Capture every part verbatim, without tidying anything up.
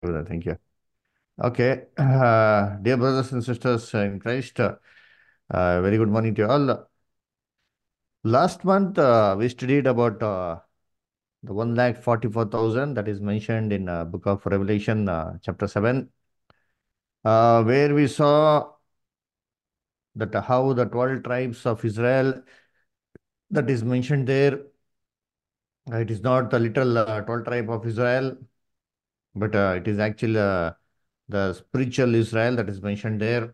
brother. Thank you. Okay, uh, dear brothers and sisters in Christ, uh, uh, very good morning to you all. Last month, uh, we studied about uh, the one lakh forty-four thousand that is mentioned in uh, Book of Revelation, uh, chapter seven, uh, where we saw that how the twelve tribes of Israel that is mentioned there, uh, it is not the little uh, twelve tribe of Israel, but uh, it is actually uh, the spiritual Israel that is mentioned there.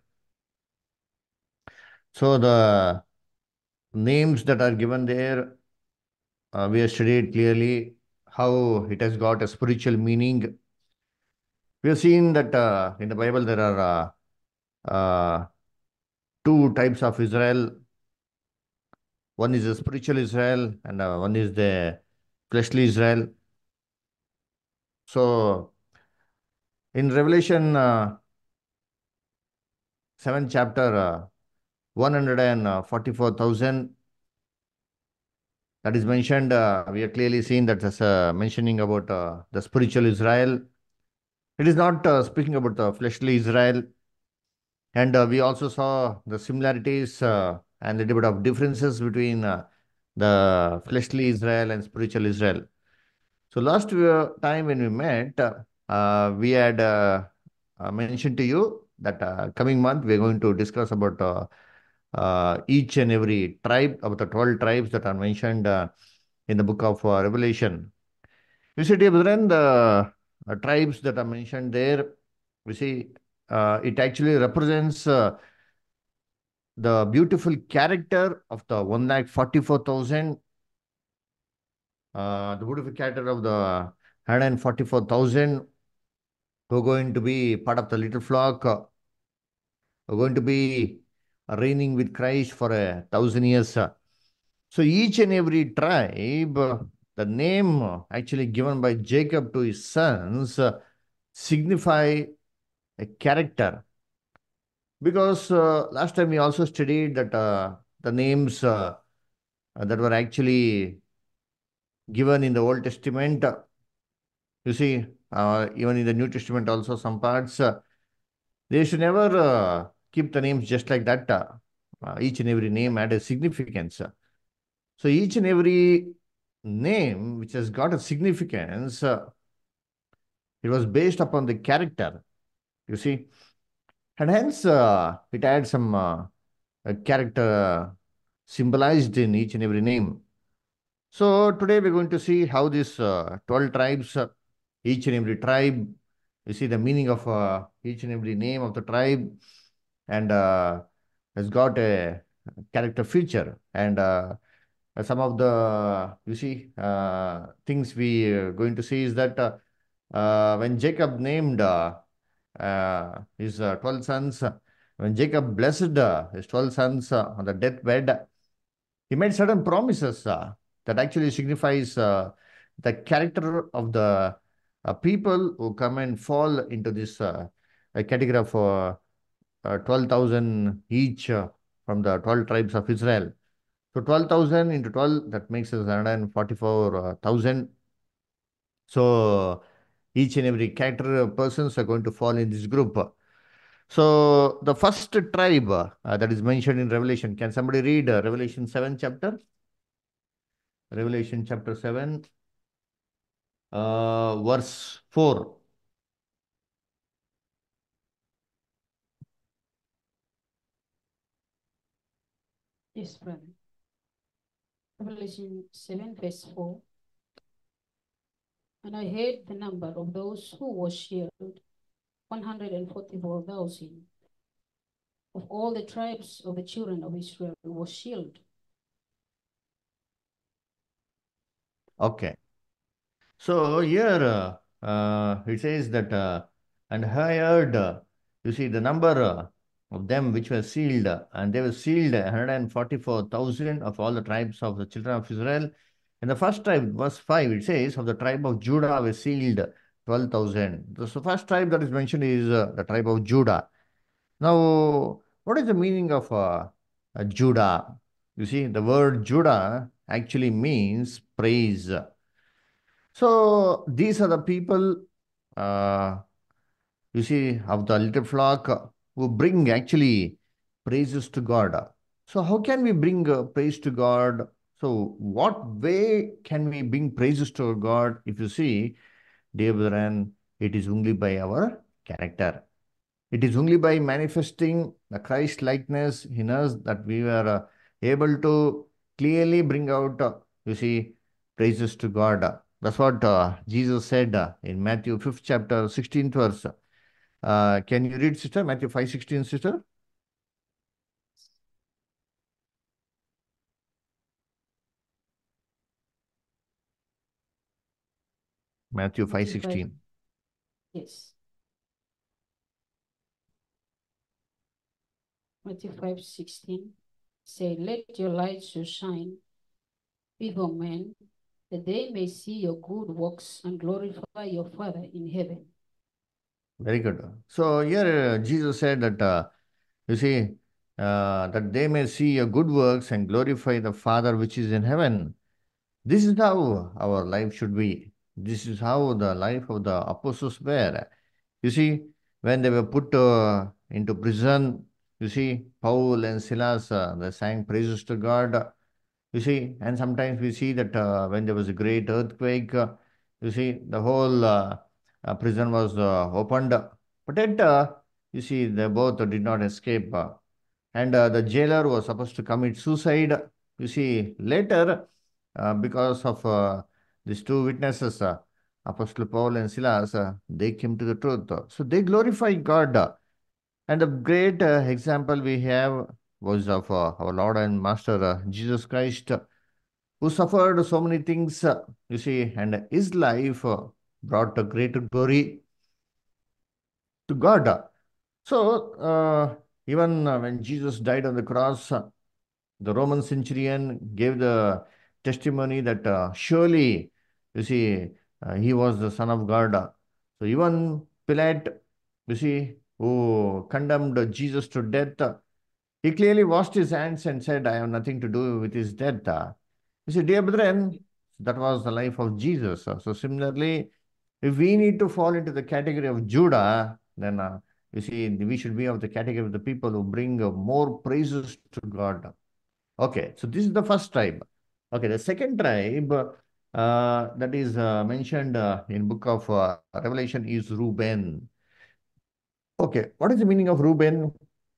So the names that are given there, uh, we have studied clearly how it has got a spiritual meaning. We have seen that uh, in the Bible there are uh, uh, two types of Israel. One is the spiritual Israel, and uh, one is the fleshly Israel. So in Revelation uh, seven chapter, uh, one hundred forty-four thousand that is mentioned, uh, we have clearly seen that as uh, mentioning about uh, the spiritual Israel. It is not uh, speaking about the fleshly Israel. And uh, we also saw the similarities uh, and a little bit of differences between uh, the fleshly Israel and spiritual Israel. So last uh, time when we met, uh, uh, we had uh, uh, mentioned to you that uh, coming month we are going to discuss about uh, uh, each and every tribe, about the twelve tribes that are mentioned uh, in the book of uh, Revelation. You see, dear brethren, the uh, tribes that are mentioned there, we see uh, it actually represents uh, the beautiful character of the one lakh forty-four thousand, uh, the beautiful character of the one hundred forty-four thousand who are going to be part of the little flock, uh, who are going to be reigning with Christ for a thousand years. uh. So each and every tribe, uh, the name uh, actually given by Jacob to his sons, uh, signify a character. Because uh, last time we also studied that uh, the names uh, that were actually given in the Old Testament. uh, You see, uh, even in the New Testament, also some parts, uh, they should never uh, keep the names just like that. Uh, uh, each and every name had a significance. So each and every name which has got a significance, uh, it was based upon the character, you see. And hence, uh, it had some uh, a character uh, symbolized in each and every name. So today we're going to see how these uh, twelve tribes, uh, each and every tribe, you see the meaning of uh, each and every name of the tribe, and uh, has got a character feature. And uh, some of the, you see, uh, things we are going to see is that uh, uh, when Jacob named uh, uh, his uh, twelve sons, uh, when Jacob blessed uh, his twelve sons uh, on the deathbed, he made certain promises uh, that actually signifies uh, the character of the uh, people who come and fall into this uh, uh, category of uh, uh, twelve thousand each uh, from the twelve tribes of Israel. So twelve thousand into twelve, that makes us one hundred forty-four thousand. So each and every character of persons are going to fall in this group. So the first tribe uh, that is mentioned in Revelation, can somebody read uh, Revelation seven chapter? Revelation chapter seven, uh, verse four. Yes, brother. Revelation seven, verse four. And I heard the number of those who were sealed, one hundred forty-four thousand. Of all the tribes of the children of Israel were sealed. Okay. So here uh, uh, it says that, uh, and I heard, uh, you see, the number uh, of them which were sealed, uh, and they were sealed one hundred forty-four thousand of all the tribes of the children of Israel. In the first tribe, verse five, it says, of the tribe of Judah were sealed twelve thousand. The so first tribe that is mentioned is uh, the tribe of Judah. Now, what is the meaning of uh, uh, Judah? You see, the word Judah actually means praise. So these are the people. Uh, you see, of the little flock uh, who bring actually praises to God. So, how can we bring uh, praise to God? So, what way can we bring praises to God? If you see, dear brethren, it is only by our character. It is only by manifesting the Christ likeness in us that we were uh, able to clearly bring out, uh, you see, praises to God. That's what uh, Jesus said uh, in Matthew fifth chapter, sixteenth verse. Uh, can you read, sister? Matthew five sixteen, sister? Matthew five Matthew five, sixteen. yes. Matthew five sixteen. Say, let your light so shine before men that they may see your good works and glorify your Father in heaven. Very good. So here uh, Jesus said that, uh, you see, uh, that they may see your good works and glorify the Father which is in heaven. This is how our life should be. This is how the life of the apostles were. You see, when they were put uh, into prison, you see, Paul and Silas, uh, they sang praises to God. You see, and sometimes we see that uh, when there was a great earthquake, uh, you see, the whole uh, uh, prison was uh, opened. But yet, uh, you see, they both did not escape. Uh, and uh, the jailer was supposed to commit suicide. You see, later, uh, because of uh, these two witnesses, uh, Apostle Paul and Silas, uh, they came to the truth. So they glorify God. And the great uh, example we have was of uh, our Lord and Master uh, Jesus Christ, uh, who suffered so many things, uh, you see, and his life uh, brought a greater glory to God. So, uh, even uh, when Jesus died on the cross, uh, the Roman centurion gave the testimony that uh, surely, you see, uh, he was the Son of God. So even Pilate, you see, who condemned Jesus to death, uh, he clearly washed his hands and said, I have nothing to do with his death. Uh, You see, dear brethren, that was the life of Jesus. Uh, So similarly, if we need to fall into the category of Judah, then uh, you see, we should be of the category of the people who bring uh, more praises to God. Okay, so this is the first tribe. Okay, the second tribe uh, that is uh, mentioned uh, in book of uh, Revelation is Reuben. Okay, what is the meaning of Reuben?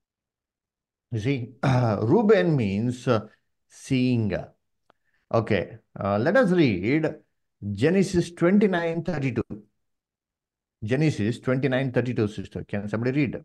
You see, Reuben means uh, seeing. Okay, uh, let us read Genesis twenty-nine thirty-two. Genesis twenty-nine thirty-two, sister. Can somebody read?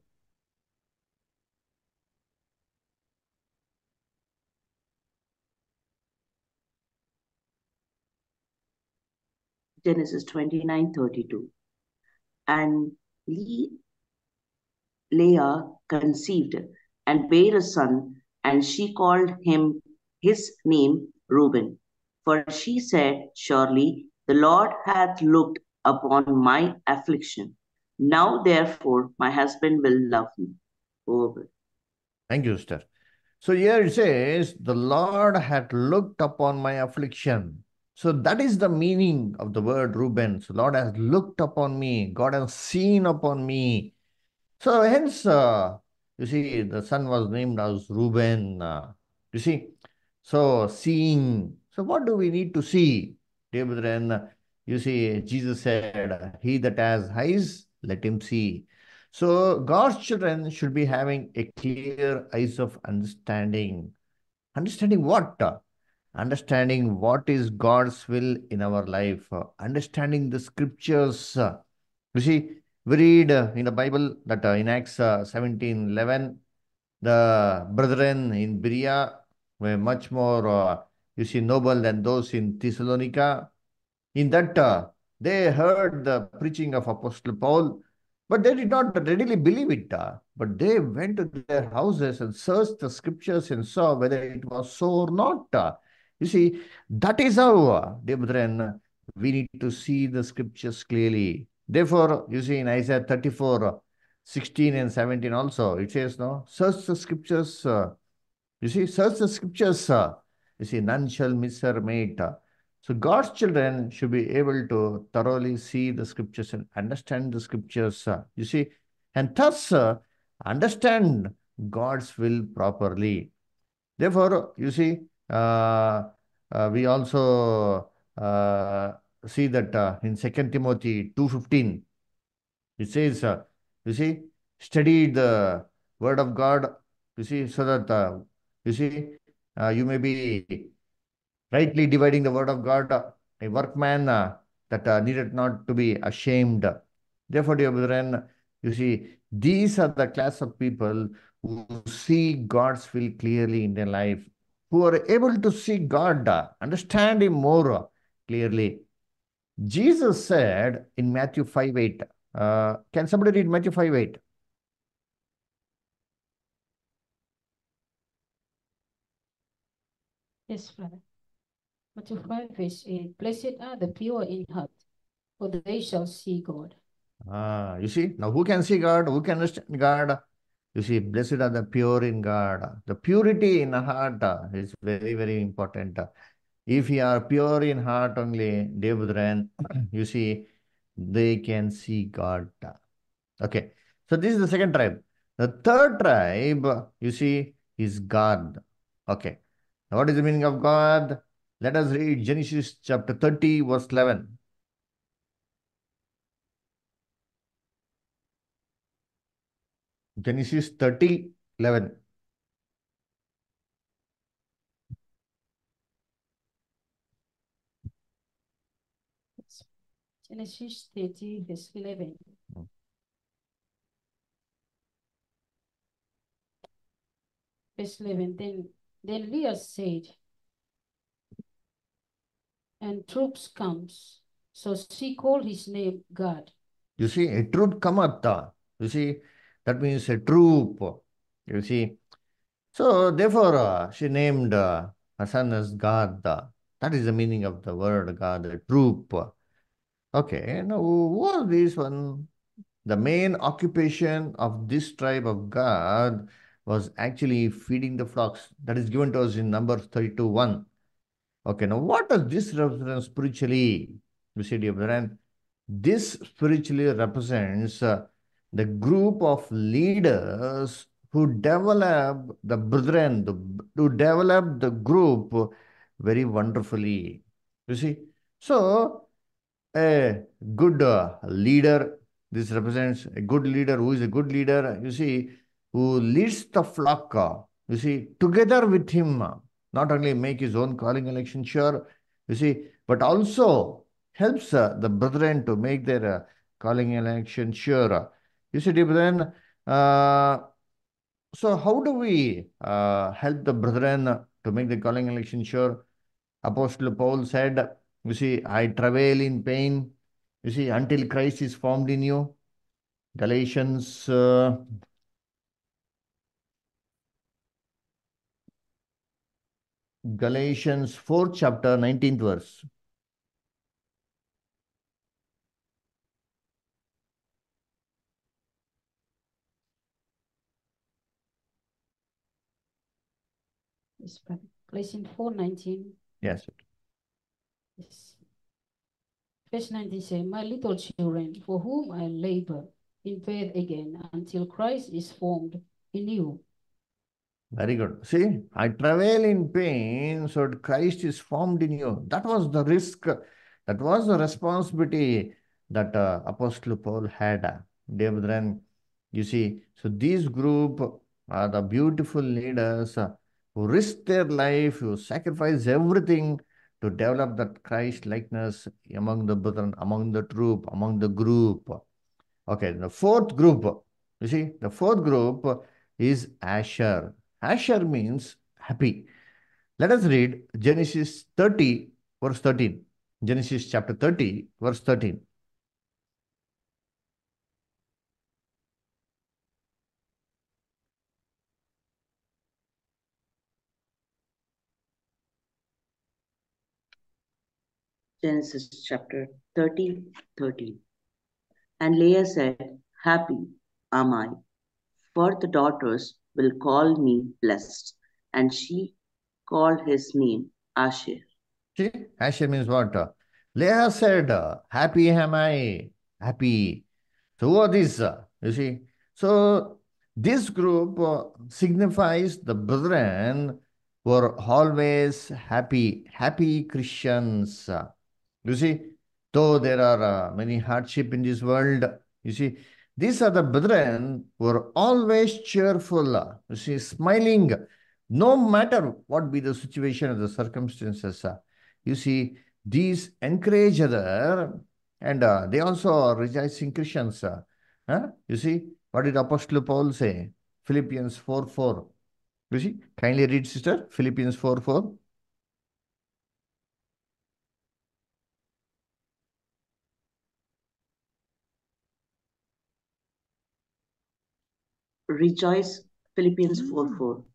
Genesis twenty-nine thirty-two. And Le- Leah conceived and bare a son, and she called him his name Reuben. For she said, surely the Lord hath looked upon my affliction. Now therefore my husband will love me. Over. Thank you, sister. So here it says, the Lord had looked upon my affliction. So that is the meaning of the word Reuben. So Lord has looked upon me. God has seen upon me. So hence, uh, you see, the son was named as Reuben. Uh, you see, so seeing. So what do we need to see, dear brethren? You see, Jesus said, "He that has eyes, let him see." So God's children should be having a clear eyes of understanding. Understanding what? Understanding what is God's will in our life. Uh, understanding the scriptures. Uh, you see, we read uh, in the Bible that uh, in Acts uh, seventeen eleven, the brethren in Berea were much more, uh, you see, noble than those in Thessalonica. In that, uh, they heard the preaching of Apostle Paul, but they did not readily believe it. Uh, but they went to their houses and searched the scriptures and saw whether it was so or not. Uh, you see, that is how, uh, dear brethren, we need to see the scriptures clearly. Therefore, you see in Isaiah thirty-four, uh, sixteen and seventeen also, it says, no, search the scriptures. Uh, you see, search the scriptures. Uh, you see, none shall miss her mate. Uh, So God's children should be able to thoroughly see the scriptures and understand the scriptures. uh, you see, and thus uh, understand God's will properly. Therefore, you see, uh, uh, we also uh, see that uh, in Second Timothy two fifteen, it says, uh, you see, study the word of God, you see, so that, uh, you see, uh, you may be rightly dividing the word of God, uh, a workman uh, that uh, needed not to be ashamed. Therefore, dear brethren, you see, these are the class of people who see God's will clearly in their life, who are able to see God, uh, understand Him more uh, clearly. Jesus said in Matthew five eight, uh, can somebody read Matthew five eight? Yes, brother. Matthew five, verse eight. Blessed are the pure in heart, for they shall see God. Ah, you see, now who can see God? Who can understand God? You see, blessed are the pure in God. The purity in heart uh, is very, very important. If you are pure in heart only, dear brethren, you see, they can see God. Okay, so this is the second tribe. The third tribe, you see, is God. Okay, now what is the meaning of God? Let us read Genesis chapter thirty, verse eleven. Genesis thirty, eleven. Genesis thirty, verse eleven. Mm. Verse eleven. Then, then Leah said, and troops comes. So she called his name God. You see, a troop cometh. You see, that means a troop. You see, so therefore uh, she named uh, her son as God. That is the meaning of the word God, a troop. Okay, now who are these one? The main occupation of this tribe of God was actually feeding the flocks. That is given to us in Numbers thirty-two one. Okay, now what does this represent spiritually? You see, dear brethren, this spiritually represents uh, the group of leaders who develop the brethren, the, to develop the group very wonderfully. You see, so a good uh, leader, this represents a good leader. Who is a good leader? You see, who leads the flock, uh, you see, together with him, uh, not only make his own calling election sure, you see, but also helps uh, the brethren to make their uh, calling election sure. You see, dear brethren, uh, so how do we uh, help the brethren to make the calling election sure? Apostle Paul said, you see, I travail in pain, you see, until Christ is formed in you. Galatians, uh, Galatians fourth chapter, nineteenth verse. Yes, brother. Galatians four nineteen. Yes. Yes. Verse nineteen says, my little children, for whom I labor in faith again until Christ is formed in you. Very good. See, I travail in pain so that Christ is formed in you. That was the risk, that was the responsibility that uh, Apostle Paul had. uh, Dear brethren, you see, so these group are the beautiful leaders uh, who risk their life, who sacrifice everything to develop that Christ likeness among the brethren, among the troop, among the group. Okay, the fourth group, you see, the fourth group is Asher. Asher means happy. Let us read Genesis thirty, verse thirteen. Genesis chapter thirty, verse thirteen. Genesis chapter thirty, thirteen. And Leah said, happy am I, for the daughters will call me blessed. And she called his name Asher. See, Asher means what? Uh, Leah said, uh, happy am I, happy. So who are these? uh, You see, so this group uh, signifies the brethren were always happy, happy Christians. uh, You see, though there are uh, many hardship in this world, you see, these are the brethren who are always cheerful, uh, you see, smiling, no matter what be the situation or the circumstances. uh, You see, these encourage other and uh, they also are rejoicing Christians. uh, huh? You see, what did Apostle Paul say? Philippians four four. You see, kindly read, sister, Philippians four four. Rejoice, Philippians four four.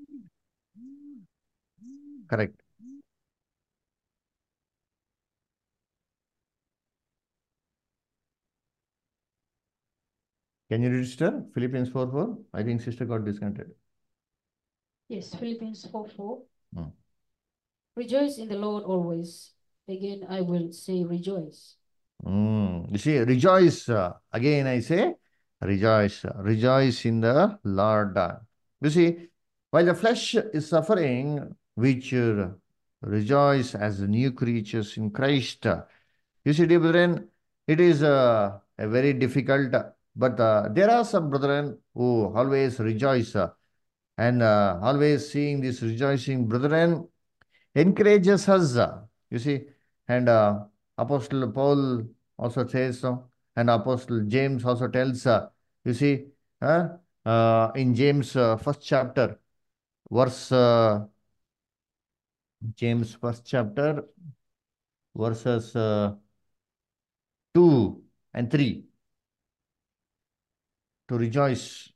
Correct. Can you read, sister? Philippians four four. I think sister got disconnected. Yes, Philippians four four. Hmm. Rejoice in the Lord always. Again, I will say rejoice. Mm. You see, rejoice. uh, again, I say, rejoice. Rejoice in the Lord. You see, while the flesh is suffering, we should rejoice as new creatures in Christ. You see, dear brethren, it is uh, a very difficult, but uh, there are some brethren who always rejoice uh, and uh, always seeing this rejoicing brethren encourages us. uh, You see, and uh, Apostle Paul also says so, and Apostle James also tells, uh, you see, uh, uh, in James uh, first chapter, verse, uh, James first chapter, verses uh, two and three, to rejoice.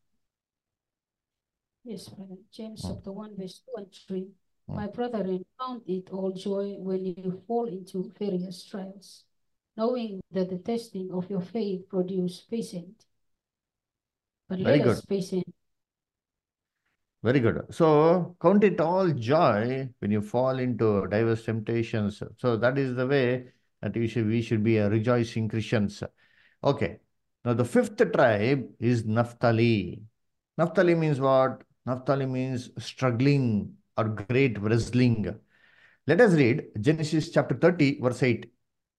Yes, brother. James Hmm. chapter one, verse two and three. Hmm. My brethren, count it all joy when you fall into various trials, knowing that the testing of your faith produces patience. But Very let good. us patient. Very good. So count it all joy when you fall into diverse temptations. So that is the way that we should, we should be a rejoicing Christians. Okay. Now the fifth tribe is Naphtali. Naphtali means what? Naphtali means struggling or great wrestling. Let us read Genesis chapter thirty, verse eight.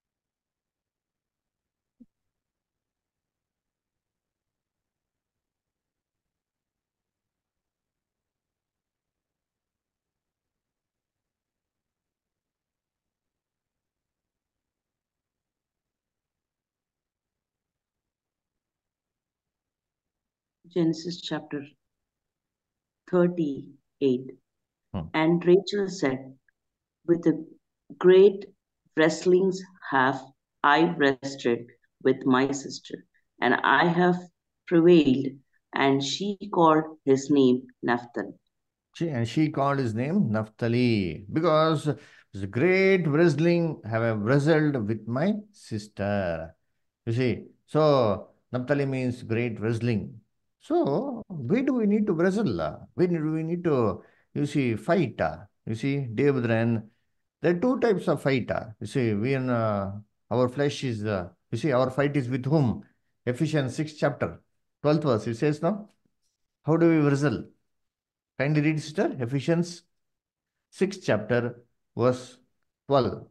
Genesis chapter thirty-eight. Hmm. And Rachel said, with a great wrestlings have I wrestled with my sister, and I have prevailed. And she called his name Naphtali. See, and she called his name Naphtali because it's a great wrestling have I wrestled with my sister. You see, so Naphtali means great wrestling. So where do we need to wrestle? uh? Where do we need to, you see, fight? uh? You see, Devadran, there are two types of fight. uh. You see, we in uh, our flesh is, uh, you see, our fight is with whom? Ephesians six chapter, twelfth verse. It says, no? How do we wrestle? Kindly read, sister, Ephesians six chapter, verse twelve.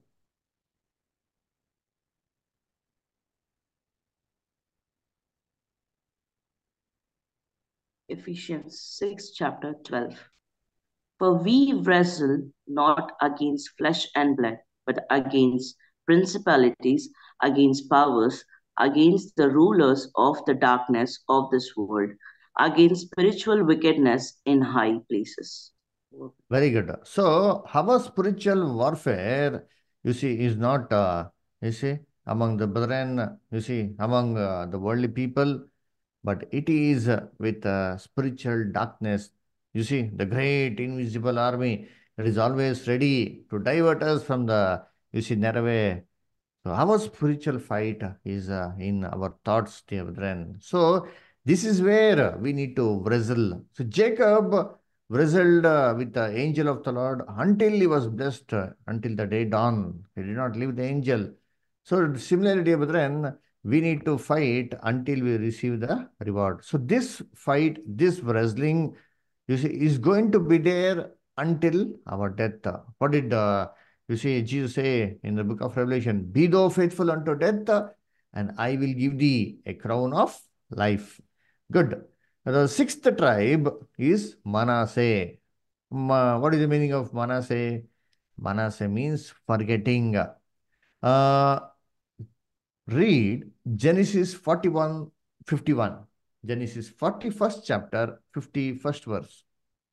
Ephesians six chapter twelve. For we wrestle not against flesh and blood, but against principalities, against powers, against the rulers of the darkness of this world, against spiritual wickedness in high places. Very good. So, our spiritual warfare, you see, is not, uh, you see, among the brethren, you see, among uh, the worldly people, but it is uh, with uh, spiritual darkness. You see, the great invisible army that is always ready to divert us from the, you see, narrow way. So our spiritual fight is uh, in our thoughts, dear brethren. So this is where we need to wrestle. So Jacob wrestled uh, with the angel of the Lord until he was blessed, uh, until the day dawn. He did not leave the angel. So, similarly, dear brethren, we need to fight until we receive the reward. So, this fight, this wrestling, you see, is going to be there until our death. What did uh, you see Jesus say in the book of Revelation? Be thou faithful unto death, and I will give thee a crown of life. Good. The sixth tribe is Manasseh. Ma, what is the meaning of Manasseh? Manasseh means forgetting. Uh, read Genesis forty-one fifty-one. Genesis forty-first chapter, fifty-first verse.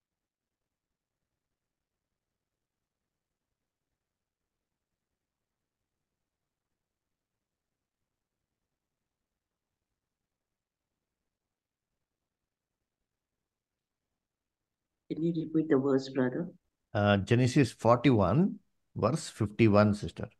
Can you repeat the verse, brother? Uh, Genesis forty-one, verse fifty-one, sister.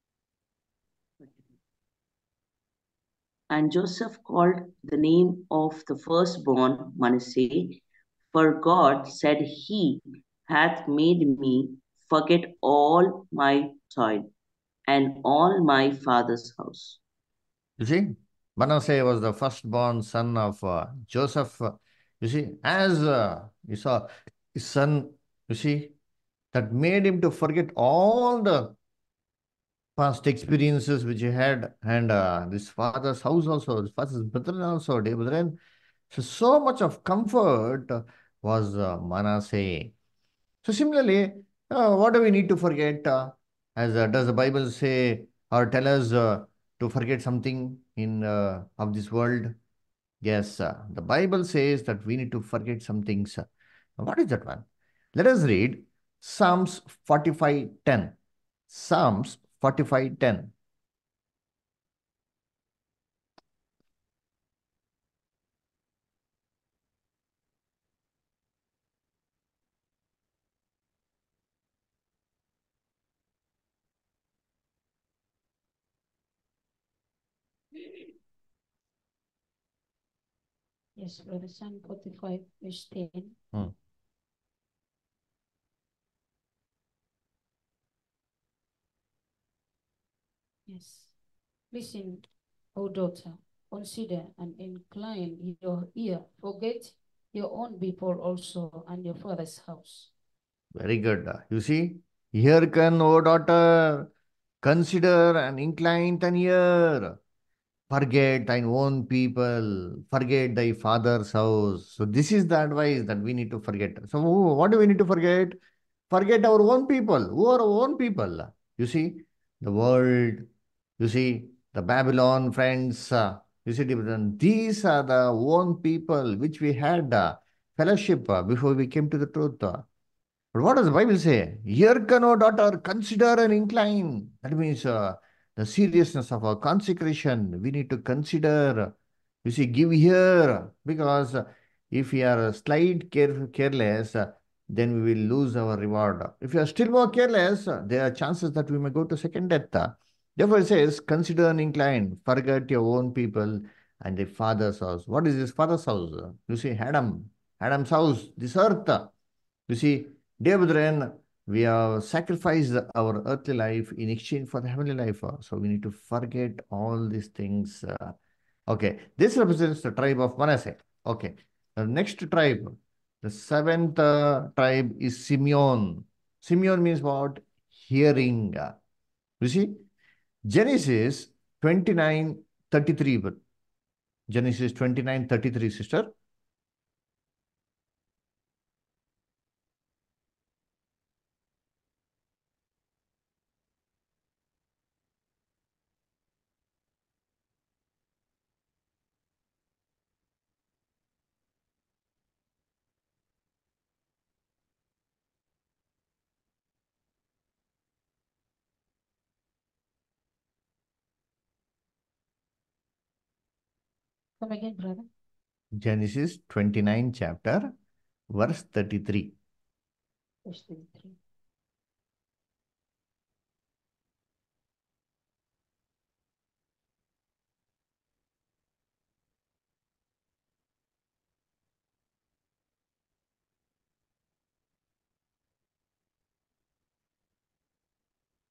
And Joseph called the name of the firstborn Manasseh, for God said, He hath made me forget all my toil and all my father's house. You see, Manasseh was the firstborn son of uh, Joseph. You see, as uh, you saw his son, you see, that made him to forget all the past experiences which he had, and uh, his father's house also, his father's brethren also, dear brethren. So, so much of comfort was uh, Manasseh. So, similarly, uh, what do we need to forget? Uh, as uh, does the Bible say or tell us uh, to forget something in uh, of this world? Yes, uh, the Bible says that we need to forget some things. What is that one? Let us read Psalms forty-five ten. Psalms forty-five ten. Yes, Brother Psalm forty-five, verse ten. Hmm. Yes. Listen, O daughter, consider and incline your ear. Forget your own people also and your father's house. Very good. You see, hearken, O daughter, consider and incline thine ear. Forget thine own people, forget thy father's house. So, this is the advice that we need to forget. So, what do we need to forget? Forget our own people. Who are our own people? You see, the world, you see, the Babylon friends, uh, you see, these are the own people which we had uh, fellowship uh, before we came to the truth. uh. But what does the Bible say? Hearken, O daughter, consider and incline. That means uh, the seriousness of our consecration. We need to consider. You see, give ear. Because uh, if we are slight care, careless, uh, then we will lose our reward. If you are still more careless, uh, there are chances that we may go to second death. uh. Therefore, it says, consider and incline. Forget your own people and the father's house. What is his father's house? You see, Adam. Adam's house, this earth. You see, dear brethren, we have sacrificed our earthly life in exchange for the heavenly life. uh, So we need to forget all these things. uh. Okay, this represents the tribe of Manasseh. Okay, the next tribe, the seventh uh, tribe is Simeon. Simeon means what? Hearing. uh. You see, Genesis twenty-nine thirty-three. Genesis twenty-nine thirty-three, sister. Come again, brother. Genesis twenty-nine chapter, verse thirty-three. Verse thirty-three.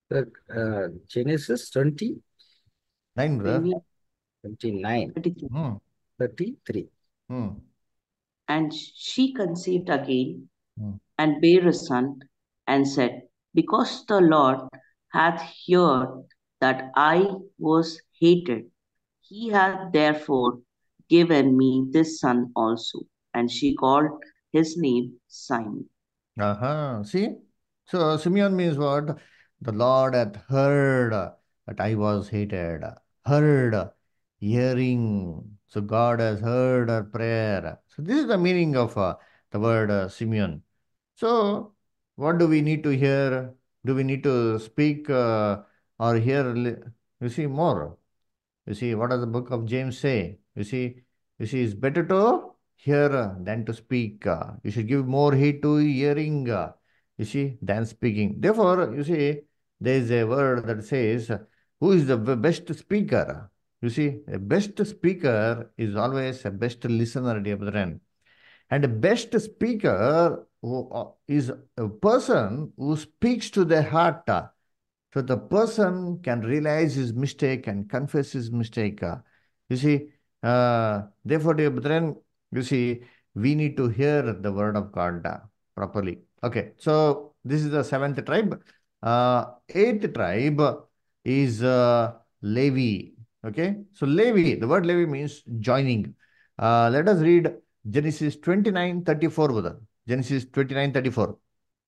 The, uh, Genesis twenty, Nine, brother. Maybe twenty-nine, thirty-three. Hmm. thirty-three. Hmm. And she conceived again Hmm. and bare a son, and said, Because the Lord hath heard that I was hated, he hath therefore given me this son also. And she called his name Simon. Uh-huh. See? So Simeon means what? The Lord hath heard that I was hated. Heard. Hearing. So God has heard our prayer. So this is the meaning of uh, the word uh, Simeon. So what do we need to hear? Do we need to speak uh, or hear? li- You see more. You see, what does the book of James say? You see, you see, it's better to hear uh, than to speak. uh. You should give more heed to hearing, uh, you see, than speaking. Therefore, you see, there is a word that says, uh, who is the b- best speaker? You see, a best speaker is always a best listener, dear brethren. And the best speaker who, uh, is a person who speaks to the heart. uh, so the person can realize his mistake and confess his mistake. uh. You see, uh, therefore, dear brethren, you see, we need to hear the word of God uh, properly. Okay, so this is the seventh tribe. Uh, eighth tribe is uh, Levi. Okay, so Levi, the word Levi means joining. Uh, let us read Genesis twenty-nine thirty-four, brother. Genesis twenty-nine thirty-four.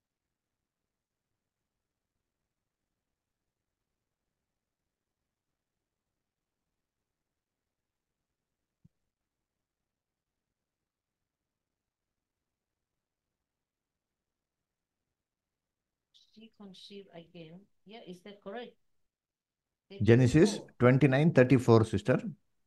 She conceived again. Yeah, is that correct? Genesis thirty-four. twenty-nine thirty-four, sister.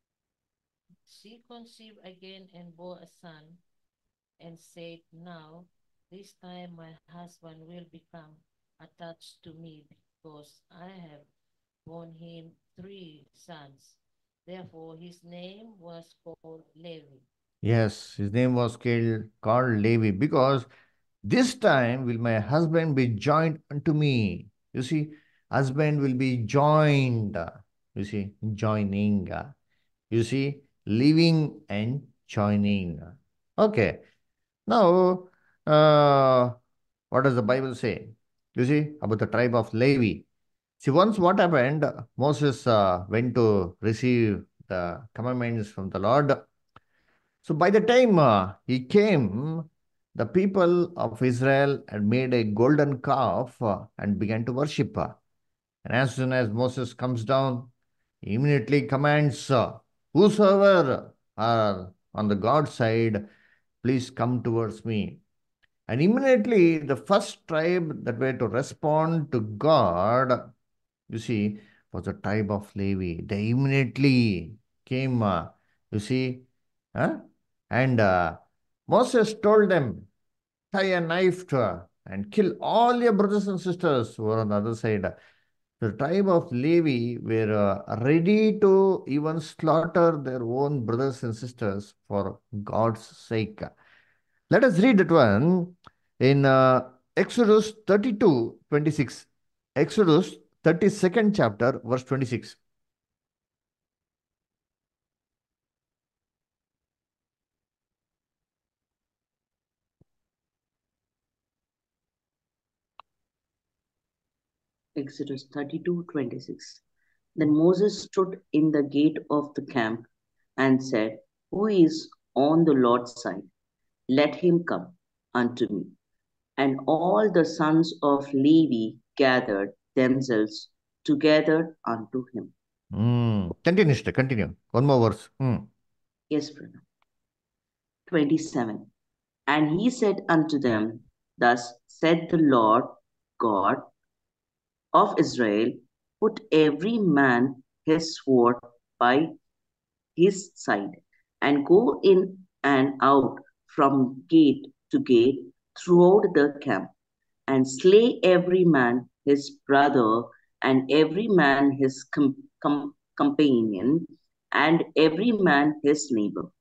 She conceived again and bore a son, and said, Now, this time my husband will become attached to me, because I have borne him three sons. Therefore his name was called Levi. Yes, his name was called, called Levi because this time will my husband be joined unto me. You see, husband will be joined. You see, joining. You see, living and joining. Okay. Now, uh, what does the Bible say? You see, about the tribe of Levi. See, once what happened, Moses uh, went to receive the commandments from the Lord. So by the time uh, he came, the people of Israel had made a golden calf uh, and began to worship. uh. And as soon as Moses comes down, he immediately commands, uh, whosoever are on the God side, please come towards me. And immediately the first tribe that were to respond to God, you see, was the tribe of Levi. They immediately came, uh, you see, huh? and uh, Moses told them, tie a knife to her and kill all your brothers and sisters who are on the other side. The tribe of Levi were uh, ready to even slaughter their own brothers and sisters for God's sake. Let us read that one in uh, Exodus thirty-two twenty-six. Exodus thirty-second chapter, verse twenty-six. Exodus thirty-two twenty-six. Then Moses stood in the gate of the camp and said, Who is on the Lord's side? Let him come unto me. And all the sons of Levi gathered themselves together unto him. Mm. Continue, sister, continue. One more verse. Mm. Yes, brother. twenty-seven. And he said unto them, Thus said the Lord God of Israel, Put every man his sword by his side, and go in and out from gate to gate throughout the camp, and slay every man his brother, and every man his com- com- companion, and every man his neighbor.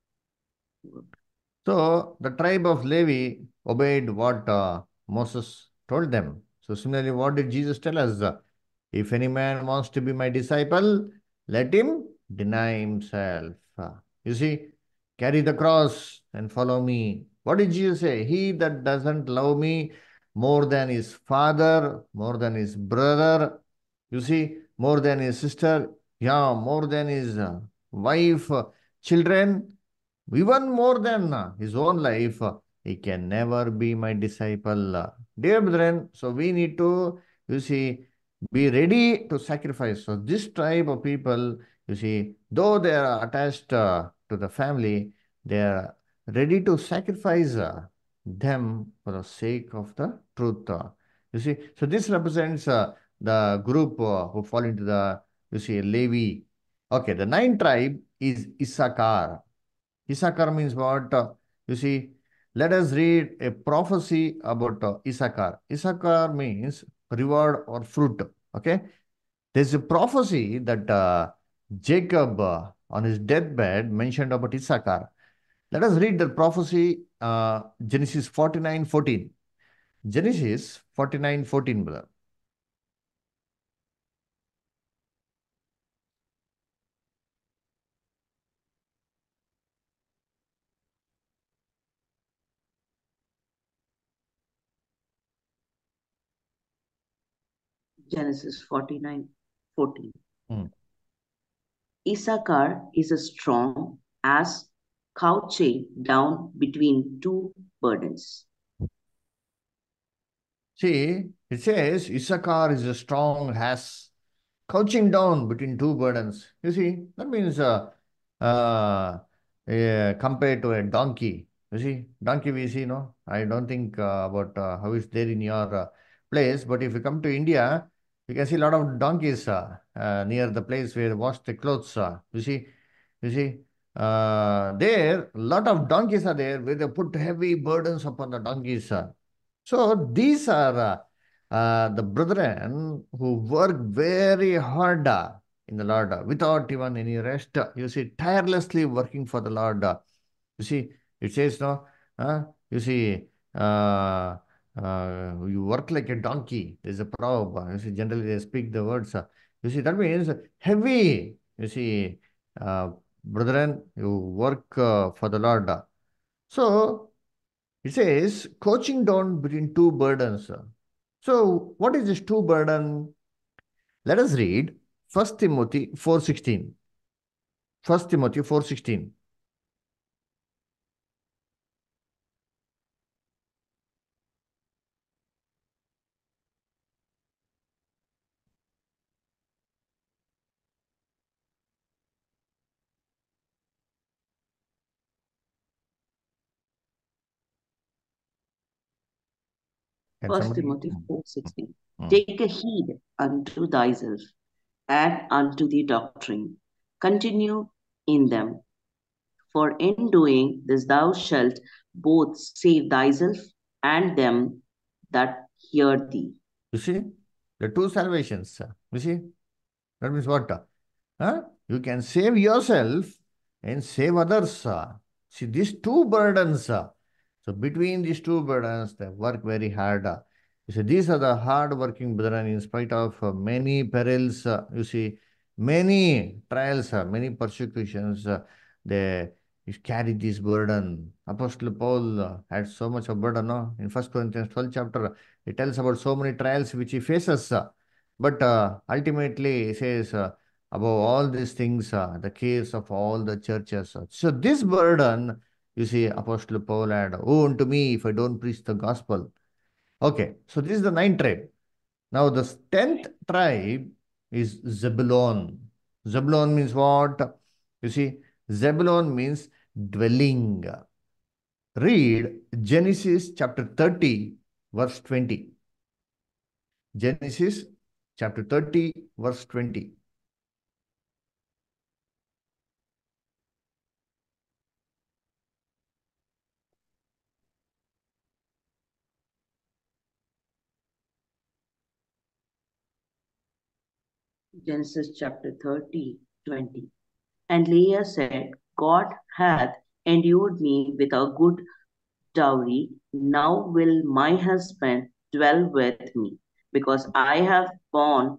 So the tribe of Levi obeyed what uh, Moses told them. So similarly, what did Jesus tell us? If any man wants to be my disciple, let him deny himself. Ah, You see, carry the cross and follow me. What did Jesus say? He that doesn't love me more than his father, more than his brother, you see, more than his sister, yeah, more than his uh, wife, uh, children, even more than uh, his own life, uh, he can never be my disciple. Uh, Dear brethren, so we need to, you see, be ready to sacrifice. So this tribe of people, you see, though they are attached uh, to the family, they are ready to sacrifice uh, them for the sake of the truth. uh. You see, so this represents uh, the group uh, who fall into the, you see, Levi. Okay, the ninth tribe is Issachar. Issachar means what? Uh, you see, let us read a prophecy about uh, Issachar. Issachar means reward or fruit. Okay, there's a prophecy that uh, Jacob uh, on his deathbed mentioned about Issachar. Let us read the prophecy, uh, Genesis forty-nine fourteen. Genesis forty-nine fourteen, brother. Genesis forty-nine fourteen. Hmm. Issachar is a strong as couching down between two burdens. See, it says Issachar is a strong, has couching down between two burdens. You see, that means uh, uh, uh, compared to a donkey. You see, donkey we see, no? I don't think uh, about uh, how it's there in your uh, place, but if you come to India, you can see a lot of donkeys uh, uh, near the place where they wash the clothes. Uh, you see, you see, uh, there, a lot of donkeys are there where they put heavy burdens upon the donkeys. Uh. So these are uh, uh, the brethren who work very hard uh, in the Lord uh, without even any rest. uh, You see, tirelessly working for the Lord. uh. You see, it says, no, uh, you see, uh, uh, you work like a donkey. There's a proverb. uh, You see, generally they speak the words. uh. You see, that means heavy. You see, uh, brethren, you work uh, for the Lord. uh. So it says, coaching down between two burdens. So, what is this two burden? Let us read First Timothy four sixteen. First Timothy four sixteen. Can First somebody? Timothy four sixteen. Hmm. Take a heed unto thyself and unto the doctrine. Continue in them. For in doing this thou shalt both save thyself and them that hear thee. You see, the two salvations. You see, that means what? Huh? You can save yourself and save others. See, these two burdens. So, between these two burdens, they work very hard. You see, these are the hard working brethren in spite of uh, many perils. uh, You see, many trials, uh, many persecutions. uh, They carry this burden. Apostle Paul uh, had so much of burden. No? In First Corinthians twelve chapter, he tells about so many trials which he faces. uh, But uh, ultimately, he says, uh, above all these things, uh, the case of all the churches. uh, So this burden, you see, Apostle Paul had, woe unto me if I don't preach the gospel. Okay, so this is the ninth tribe. Now the tenth tribe is Zebulon. Zebulon means what? You see, Zebulon means dwelling. Read Genesis chapter thirty, verse twenty. Genesis chapter thirty, verse twenty. Genesis chapter thirty, twenty. And Leah said, God hath endued me with a good dowry. Now will my husband dwell with me, because I have borne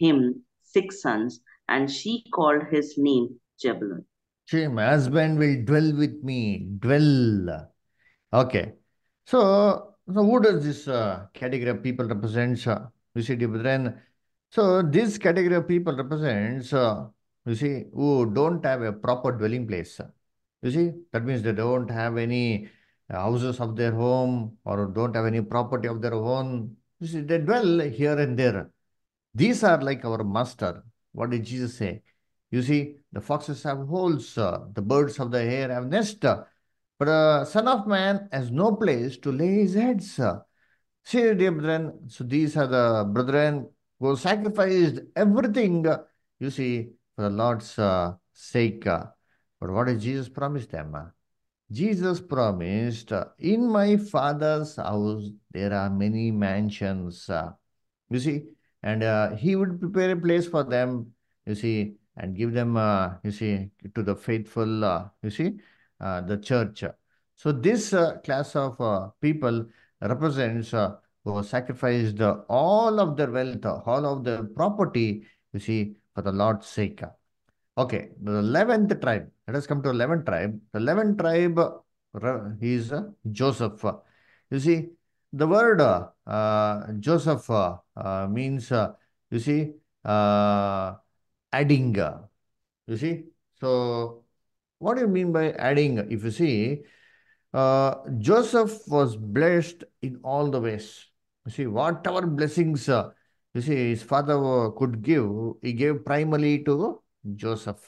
him six sons, and she called his name Jebulun. See, my husband will dwell with me. Dwell. Okay. So, so who does this uh, category of people represents? Uh, you see, dear brethren. So this category of people represents, uh, you see, who don't have a proper dwelling place. You see, that means they don't have any uh, houses of their home or don't have any property of their own. You see, they dwell here and there. These are like our master. What did Jesus say? You see, the foxes have holes, uh, the birds of the air have nest, uh, but the Son of Man has no place to lay his heads. uh. See, dear brethren, so these are the brethren who sacrificed everything, uh, you see, for the Lord's uh, sake. uh. But what did Jesus promise them? uh? Jesus promised, uh, in my Father's house there are many mansions. uh. You see, and uh, he would prepare a place for them, you see, and give them, uh, you see, to the faithful, uh, you see, uh, the church. So this uh, class of uh, people represents uh, who have sacrificed uh, all of their wealth, uh, all of their property, you see, for the Lord's sake. Okay, the eleventh tribe. Let us come to eleventh tribe. The eleventh tribe uh, is uh, Joseph. You see, the word uh, uh, Joseph uh, uh, means, uh, you see, uh, adding. uh, You see, so what do you mean by adding? If you see, uh, Joseph was blessed in all the ways. You see, whatever blessings, uh, you see, his father uh, could give, he gave primarily to Joseph.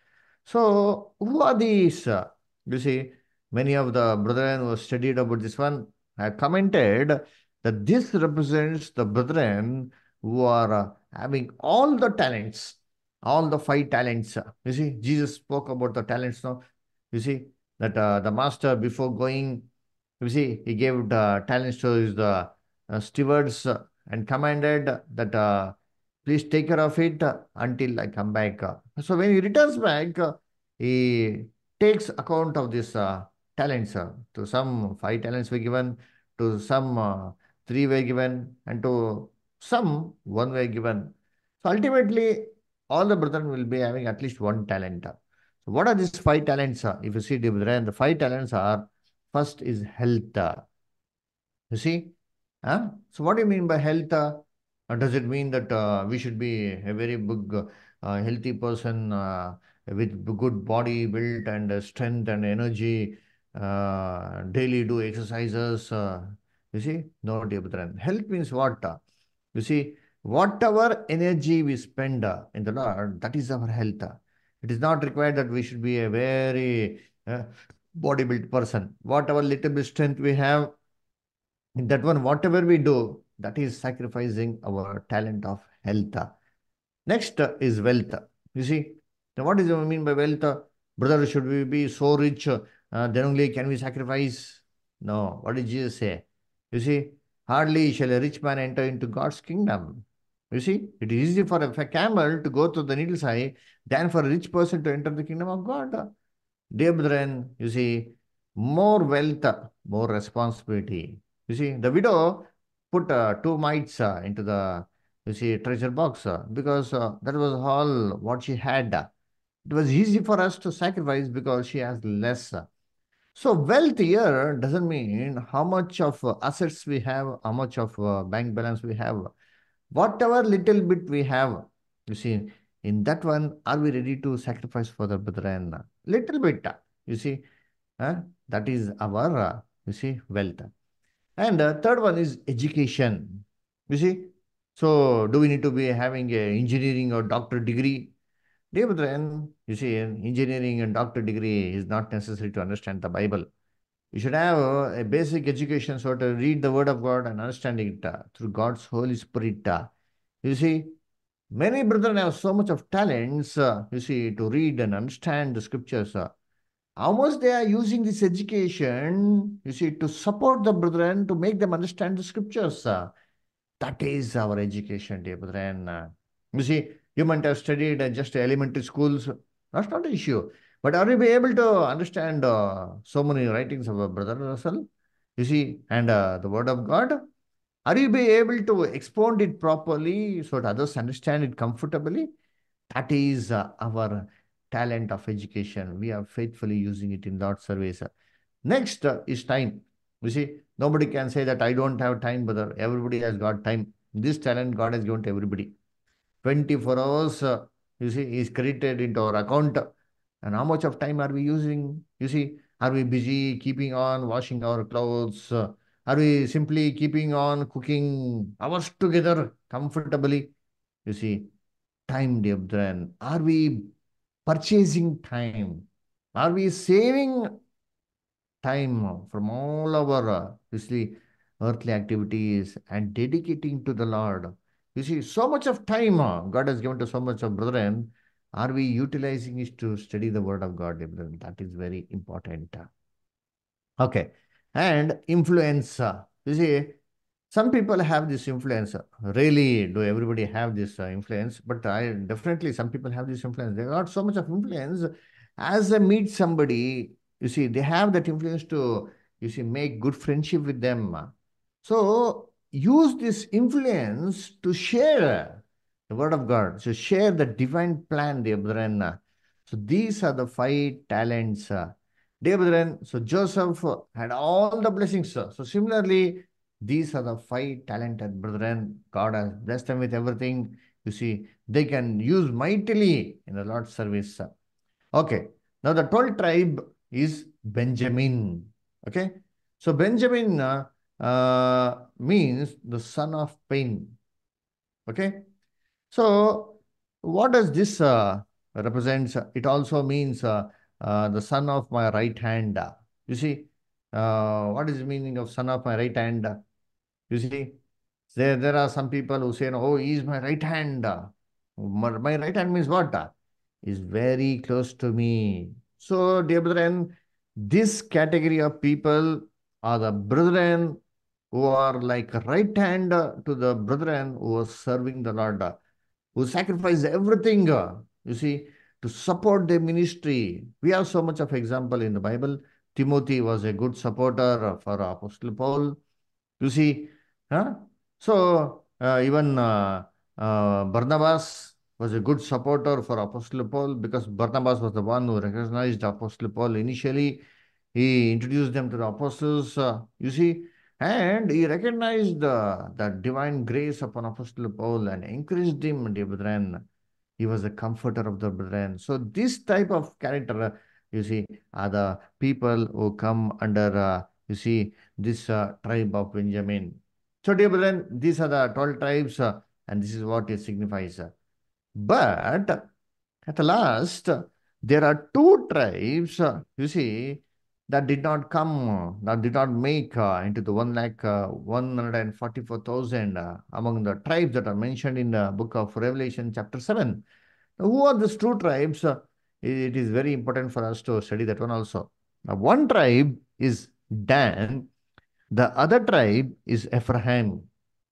So, who are these? uh, You see, many of the brethren who studied about this one have commented that this represents the brethren who are uh, having all the talents, all the five talents. You see, Jesus spoke about the talents now. You see, that uh, the master before going, you see, he gave the talents to his uh, uh, stewards uh, and commanded that uh, please take care of it uh, until I come back. uh. So when he returns back, uh, he takes account of this uh, talents. Uh, to some five talents were given, to some uh, three were given, and to some one were given. So ultimately, all the brethren will be having at least one talent. uh. So what are these five talents? uh? If you see the brethren, the five talents are first is health. uh. You see? Huh? So what do you mean by health? uh? Uh, does it mean that uh, we should be a very big, uh, healthy person uh, with b- good body build and uh, strength and energy, uh, daily do exercises? Uh, you see? No, dear brethren. Health means what? uh? You see, whatever energy we spend uh, in the Lord, that is our health. uh. It is not required that we should be a very uh, body built person. Whatever little bit strength we have, in that one, whatever we do, that is sacrificing our talent of health. Next uh, is wealth. You see, now what does it mean by wealth? Uh, Brother, should we be so rich? Uh, then only can we sacrifice? No. What did Jesus say? You see, hardly shall a rich man enter into God's kingdom. You see, it is easy for a camel to go to the needle's eye than for a rich person to enter the kingdom of God. Dear brethren, you see, more wealth, more responsibility. You see, the widow put uh, two mites uh, into the, you see, treasure box uh, because uh, that was all what she had. It was easy for us to sacrifice because she has less. So wealth here doesn't mean how much of uh, assets we have, how much of uh, bank balance we have. Whatever little bit we have, you see, in that one, are we ready to sacrifice for the brethren? Little bit, uh, you see, uh, that is our, uh, you see, wealth. And uh, third one is education. You see, so do we need to be having a engineering or doctor degree? Dear brethren, you see, an engineering and doctor degree is not necessary to understand the Bible. You should have uh, a basic education so to read the word of God and understand it uh, through God's Holy Spirit. uh. You see, many brethren have so much of talents, uh, you see, to read and understand the scriptures. uh. How much they are using this education, you see, to support the brethren, to make them understand the scriptures. uh. That is our education, dear brethren. uh. You see, you might have studied uh, just elementary schools. That's not an issue. But are you be able to understand uh, so many writings of our brother Russell? You see, and uh, the word of God? Are you be able to expound it properly so that others understand it comfortably? That is uh, our talent of education. We are faithfully using it in Lord's service. Next uh, is time. You see, nobody can say that I don't have time, brother. Everybody has got time. This talent God has given to everybody. twenty-four hours, uh, you see, is credited into our account. And how much of time are we using? You see, are we busy keeping on washing our clothes? Uh, are we simply keeping on cooking hours together comfortably? You see, time, dear brethren. Are we purchasing time? Are we saving time from all our, uh, you see, earthly activities and dedicating to the Lord? You see, so much of time uh, God has given to so much of brethren. Are we utilizing it to study the Word of God, dear brethren? That is very important. Okay. And influence. uh, You see, some people have this influence. Really, do everybody have this uh, influence? But I definitely, some people have this influence. They got so much of influence. As they meet somebody, you see, they have that influence to, you see, make good friendship with them. So use this influence to share the word of God. So share the divine plan, dear brethren. So these are the five talents. uh, Dear brethren, so Joseph uh, had all the blessings. uh, So similarly, these are the five talented brethren. God has blessed them with everything. You see, they can use mightily in the Lord's service. Okay. Now the twelfth tribe is Benjamin. Okay. So Benjamin uh, uh, means the son of pain. Okay. So what does this uh, represents? It also means uh, uh, the son of my right hand. You see, uh, what is the meaning of son of my right hand? You see, there, there are some people who say, oh, he is my right hand. My, my right hand means what? Is very close to me. So, dear brethren, this category of people are the brethren who are like right hand to the brethren who are serving the Lord, who sacrifice everything, you see, to support their ministry. We have so much of example in the Bible. Timothy was a good supporter for Apostle Paul. You see, huh? So uh, even uh, uh, Barnabas was a good supporter for Apostle Paul because Barnabas was the one who recognized Apostle Paul initially. He introduced them to the apostles, uh, you see, and he recognized uh, the divine grace upon Apostle Paul and encouraged him, dear brethren. He was the comforter of the brethren. So this type of character, uh, you see, are the people who come under, uh, you see, this uh, tribe of Benjamin. So, dear brethren, these are the twelve tribes, uh, and this is what it signifies. But at the last, there are two tribes, uh, you see, that did not come, uh, that did not make uh, into the one lakh uh, one hundred forty-four thousand uh, among the tribes that are mentioned in the book of Revelation, chapter seven. Now, who are these two tribes? Uh, it is very important for us to study that one also. Now, one tribe is Dan, the other tribe is Ephraim.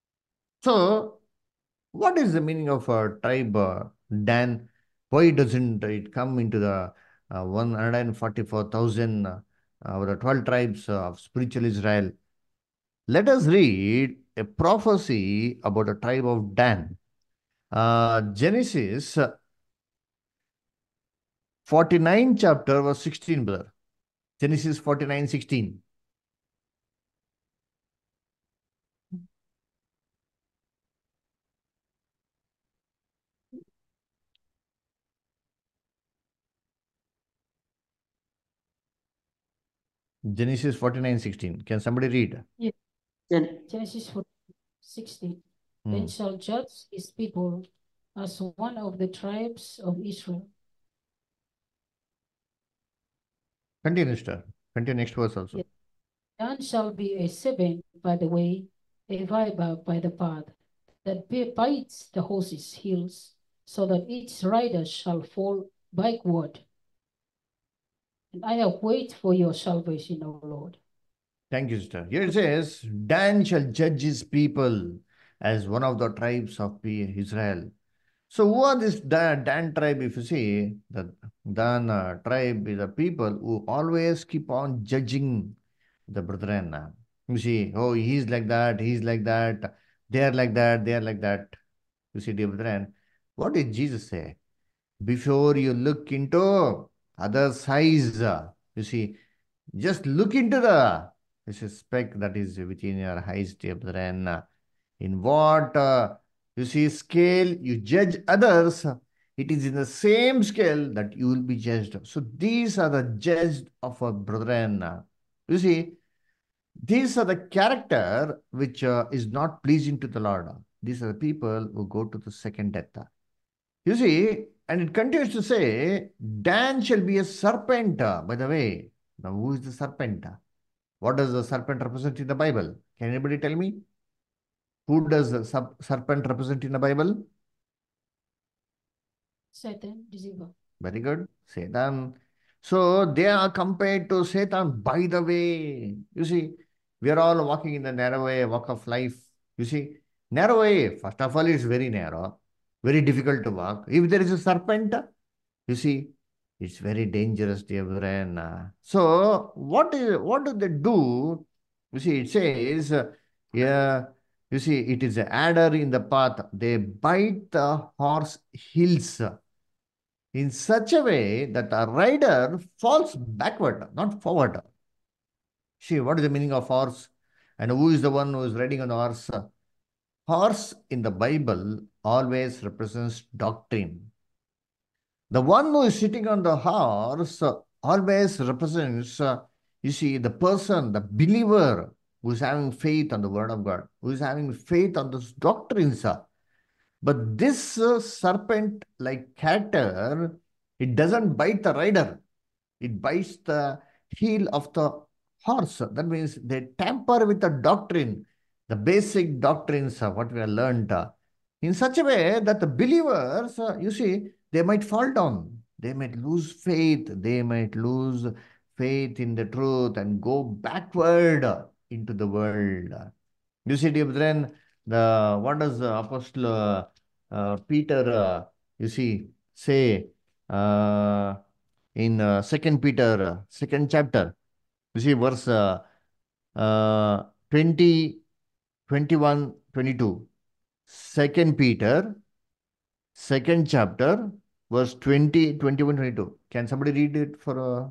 So, what is the meaning of a tribe uh, Dan? Why doesn't it come into the uh, one hundred forty-four thousand uh, or the twelve tribes of spiritual Israel? Let us read a prophecy about the tribe of Dan. Uh, Genesis forty-nine chapter verse sixteen, brother. Genesis forty-nine sixteen. Genesis forty-nine sixteen. Can somebody read? Yeah. Then Genesis four sixteen. Hmm. Then shall judge his people as one of the tribes of Israel. Continue, sister. Continue next verse also. Yeah. Dan shall be a servant by the way, a viper by the path, that bi- bites the horses' heels, so that its rider shall fall backward. And I have waited for your salvation, O Lord. Thank you, sister. Here it says, Dan shall judge his people as one of the tribes of P- Israel. So who are this Dan, Dan tribe? If you see, the Dan uh, tribe is a people who always keep on judging the brethren. You see, oh, he's like that, he's like that, they are like that, they are like that. You see, dear brethren, what did Jesus say? Before you look into others' eyes, uh, you see, just look into the this is speck that is within your eyes, dear brethren. Uh, In what uh, you see scale you judge others, it is in the same scale that you will be judged. So these are the judged of our brethren. Uh, You see, these are the character which uh, is not pleasing to the Lord. These are the people who go to the second death. You see, and it continues to say, Dan shall be a serpent. uh, By the way, now who is the serpent? What does the serpent represent in the Bible? Can anybody tell me? Who does the sub- serpent represent in the Bible? Satan, deceiver. Very good. Satan. So they are compared to Satan. By the way, you see, we are all walking in the narrow way, walk of life. You see, narrow way, first of all, it's very narrow, very difficult to walk. If there is a serpent, you see, it's very dangerous, dear brethren. Uh, So, what is what do they do? You see, it says, uh, yeah, you see, it is an adder in the path. They bite the horse heels in such a way that the rider falls backward, not forward. See, what is the meaning of horse? And who is the one who is riding on the horse? Horse in the Bible always represents doctrine. The one who is sitting on the horse uh, always represents, uh, you see, the person, the believer who is having faith on the word of God, who is having faith on those doctrines. uh. But this uh, serpent like character, it doesn't bite the rider. It bites the heel of the horse. That means they tamper with the doctrine, the basic doctrines of what we have learned, uh, in such a way that the believers, uh, you see, they might fall down. They might lose faith. They might lose faith in the truth and go backward into the world. You see, dear brethren, the what does the apostle uh, uh, Peter, uh, you see, say uh, in uh, Second Peter, uh, second chapter. You see, verse uh, uh, twenty, twenty-one, twenty-two. Second Peter, second chapter, verse twenty, twenty-one, twenty-two. Can somebody read it for uh,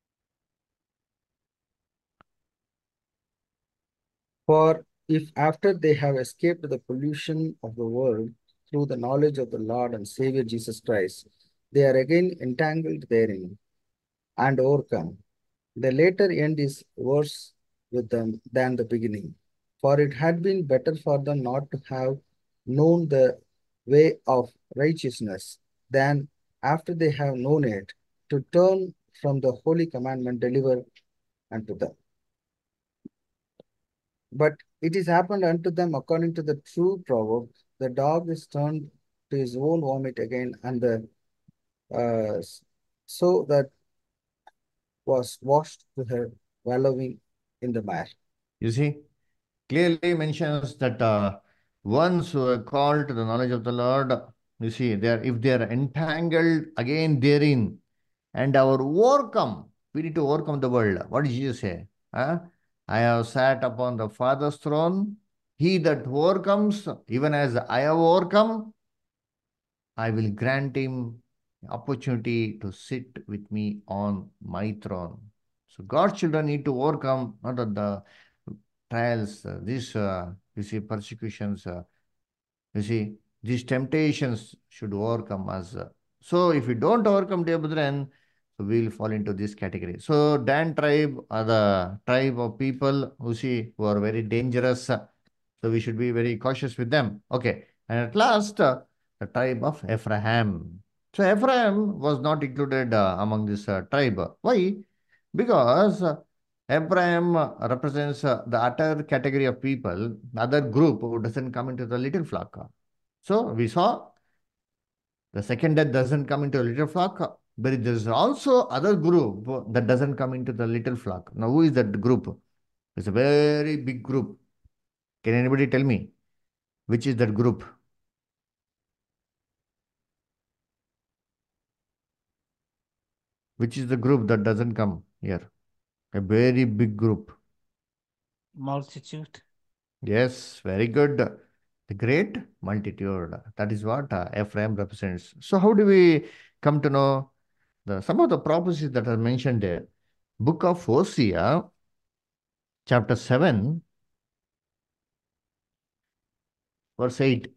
For if after they have escaped the pollution of the world through the knowledge of the Lord and Savior Jesus Christ, they are again entangled therein and overcome, the later end is worse with them than the beginning. For it had been better for them not to have known the way of righteousness than after they have known it to turn from the holy commandment delivered unto them. But it is happened unto them according to the true proverb, the dog is turned to his own vomit again, and the uh, s- so that was washed to her wallowing in the mire. you see, clearly mentions that uh, ones who are called to the knowledge of the Lord, you see, they are if they are entangled again therein, and our overcome, we need to overcome the world. What did Jesus say? Huh? I have sat upon the Father's throne. He that overcomes, even as I have overcome, I will grant him opportunity to sit with me on my throne. So God's children need to overcome not that the trials, uh, these uh, you see persecutions, uh, you see these temptations should overcome us. uh. So if we don't overcome, dear brethren, so we will fall into this category. So Dan tribe are the tribe of people who see who are very dangerous. uh, So we should be very cautious with them. Okay. And at last, uh, the tribe of Ephraim. So Ephraim was not included uh, among this uh, tribe. Why? Because uh, Ephraim uh, represents uh, the utter category of people, the other group who doesn't come into the little flock. So we saw the second death doesn't come into a little flock, but there is also other group that doesn't come into the little flock. Now, who is that group? It's a very big group. Can anybody tell me which is that group? Which is the group that doesn't come here? A very big group. multitude. Yes, very good. The great multitude. That is what uh, Ephraim represents. So, how do we come to know the some of the prophecies that are mentioned there? Book of Hosea, chapter seven, verse eight.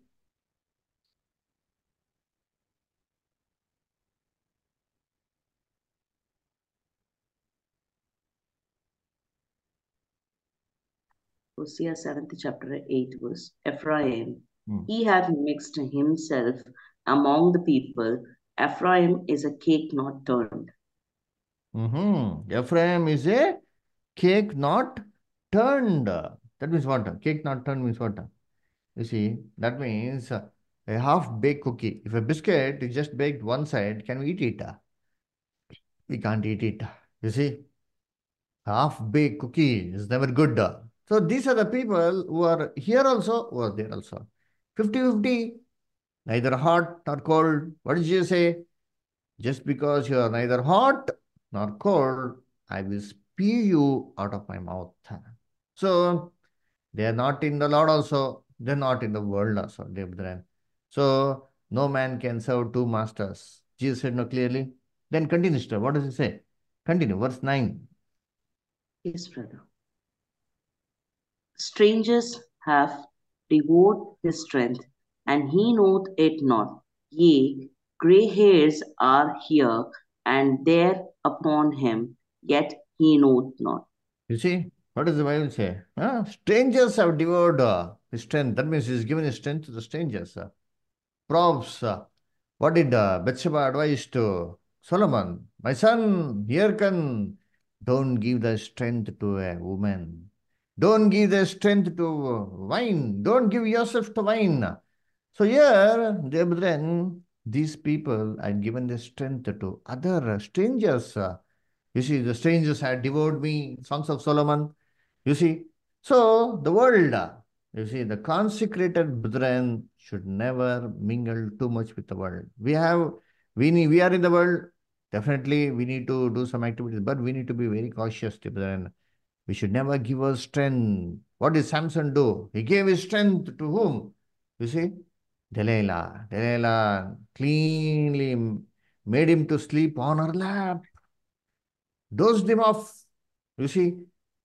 Hosea seventh chapter eight verse. Ephraim, Hmm. he hath mixed himself among the people. Ephraim is a cake not turned. Mm-hmm. Ephraim is a cake not turned. That means what? Cake not turned means what? You see, that means uh, a half-baked cookie. If a biscuit is just baked one side, can we eat it? We can't eat it. You see, half-baked cookie is never good. So these are the people who are here also, who are there also. fifty-fifty, neither hot nor cold. What did you say? Just because you are neither hot nor cold, I will spew you out of my mouth. So they are not in the Lord also, they're not in the world also, dear brethren. So no man can serve two masters. Jesus said no clearly. Then continue, sister. What does he say? Continue, verse nine. Yes, brother. Strangers have devoured his strength, and he knoweth it not. Yea, grey hairs are here and there upon him, yet he knoweth not. You see, what does the Bible say? Huh? Strangers have devoured uh, his strength. That means he's given his strength to the strangers. Uh, Proverbs, uh, what did uh, Bathsheba advise to Solomon? My son, hearken, don't give the strength to a woman. Don't give the strength to wine. Don't give yourself to wine. So here, dear brethren, these people are given the strength to other strangers. uh, You see, the strangers had devoured me, Songs of Solomon. You see, so the world, uh, you see, the consecrated brethren should never mingle too much with the world. We have, we need, we are in the world. Definitely, we need to do some activities, but we need to be very cautious, brethren. We should never give our strength. What did Samson do? He gave his strength to whom? You see, Delilah. Delilah cleanly made him to sleep on her lap, dozed him off. You see,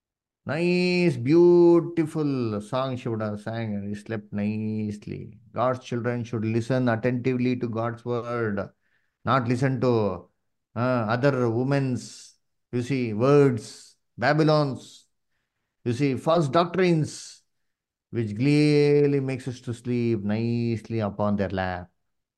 nice, beautiful song she would have sang and he slept nicely. God's children should listen attentively to God's word, not listen to uh, other women's, you see, words, Babylon's, you see, false doctrines, which gleefully makes us to sleep nicely upon their lap.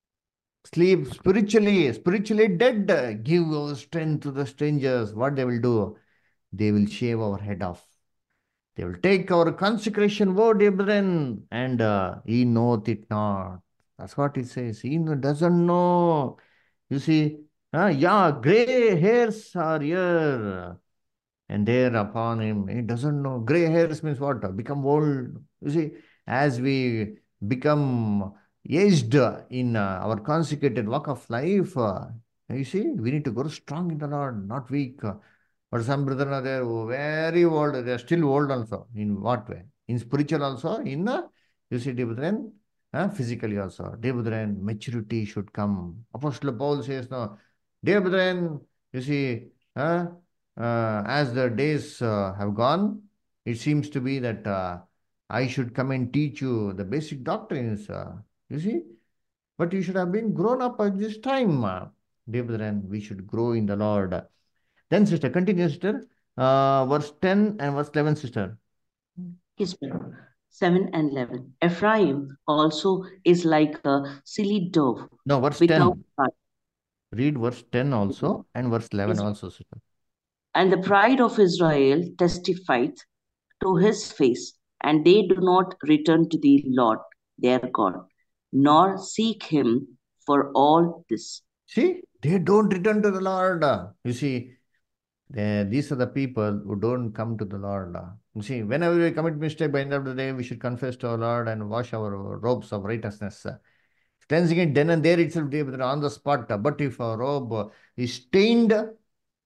Sleep spiritually, spiritually dead. Give our strength to the strangers. What they will do? They will shave our head off. They will take our consecration word, brethren, and uh, he knoweth it not. That's what it says. He kno- doesn't know. You see, uh, yeah, gray hairs are here and there upon him. He doesn't know. Gray hairs means what? Become old. You see, as we become aged in uh, our consecrated walk of life, uh, you see, we need to grow strong in the Lord, not weak. Uh, but some brethren are there who are very old. They are still old also. In what way? In spiritual also. In uh, you see, dear brethren, uh, physically also. Dear brethren, maturity should come. Apostle Paul says, no, dear brethren, you see, uh, uh, as the days uh, have gone, it seems to be that uh, I should come and teach you the basic doctrines. Uh, you see, but you should have been grown up at this time. Uh, dear brethren, we should grow in the Lord. Then, sister, continue, sister. Uh, verse ten and verse eleven, sister. Yes, brother. seven and eleven. Ephraim also is like a silly dove No, verse without ten. heart. Read verse ten also and verse eleven Yes. also, sister. And the pride of Israel testifieth to his face, and they do not return to the Lord their God, nor seek him for all this. See, they don't return to the Lord. You see, they, these are the people who don't come to the Lord. You see, whenever we commit mistake, by the end of the day, we should confess to our Lord and wash our robes of righteousness. Cleansing it then and there itself, dear brother, on the spot. But if our robe is stained,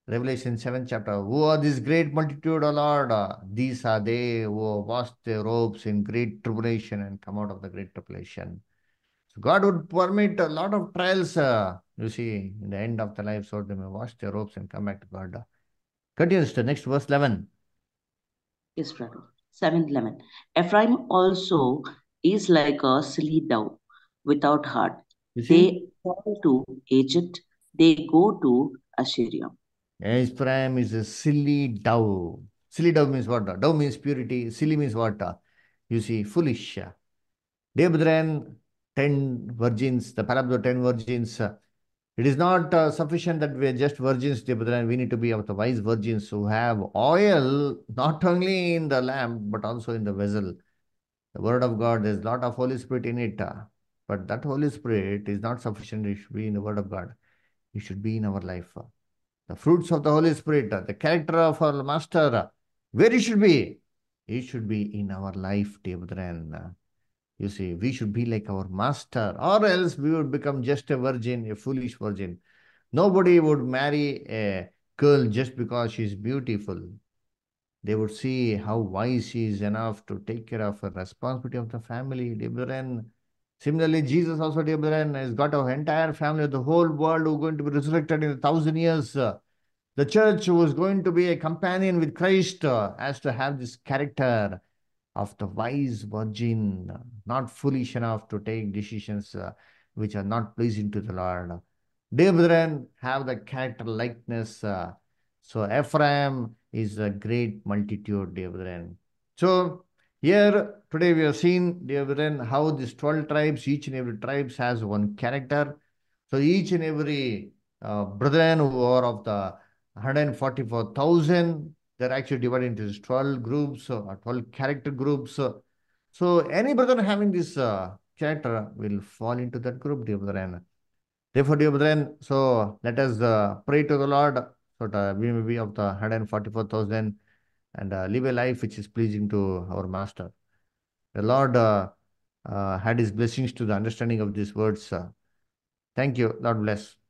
Revelation seventh chapter. Who are this great multitude, O Lord? Uh, These are they who have washed their robes in great tribulation and come out of the great tribulation. So God would permit a lot of trials, uh, you see, in the end of the life, so they may wash their robes and come back to God. Continues to next verse eleven. Yes, brother. seven eleven. Ephraim also is like a silly dove without heart. You see, They fall to Egypt, they go to Assyria. Ephraim is a silly dove. Silly dove means what? Dove means purity. Silly means what? You see, foolish. Dear brethren, ten virgins, the parable of ten virgins. uh, It is not uh, sufficient that we are just virgins, dear brethren. We need to be of the wise virgins who have oil not only in the lamp but also in the vessel. The word of God, there's a lot of Holy Spirit in it. uh, But that Holy Spirit is not sufficient. It should be in the word of God. It should be in our life. uh. The fruits of the Holy Spirit, uh, the character of our Master, uh, where it should be? It should be in our life, dear brethren. uh. You see, we should be like our Master, or else we would become just a virgin, a foolish virgin. Nobody would marry a girl just because she's beautiful. They would see how wise she is enough to take care of the responsibility of the family, dear brethren. Similarly, Jesus also, dear brethren, has got our entire family, the whole world who are going to be resurrected in a thousand years. Uh, The church who is going to be a companion with Christ uh, has to have this character of the wise virgin, uh, not foolish enough to take decisions uh, which are not pleasing to the Lord. Dear brethren, have the character likeness. Uh, so Ephraim is a great multitude, dear brethren. So here today we have seen, dear brethren, how these twelve tribes, each and every tribe has one character. So each and every uh, brethren who are of the one hundred forty-four thousand, they're actually divided into twelve groups or twelve character groups. So any brother having this uh, character will fall into that group, dear brethren. Therefore, dear brethren, so let us uh, pray to the Lord so that we may be of the one hundred forty-four thousand and uh, live a life which is pleasing to our Master. The Lord uh, uh, had his blessings to the understanding of these words. Uh, thank you. Lord bless.